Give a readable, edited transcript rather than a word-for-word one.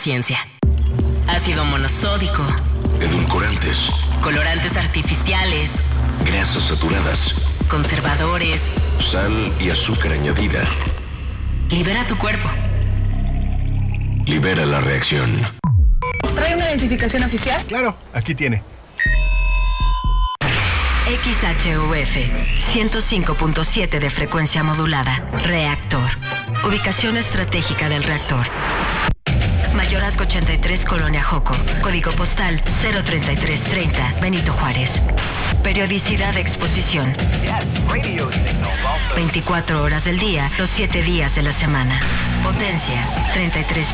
ciencia. Ácido monosódico, edulcorantes, colorantes artificiales, grasas saturadas, conservadores, sal y azúcar añadida. Libera tu cuerpo. Libera la reacción. ¿Trae una identificación oficial? Claro, aquí tiene. XHUF 105.7 de frecuencia modulada. Reactor. Ubicación estratégica del reactor. Mayorazgo 83, Colonia Joco. Código postal 03330, Benito Juárez. Periodicidad de exposición: 24 horas del día, los 7 días de la semana. Potencia 33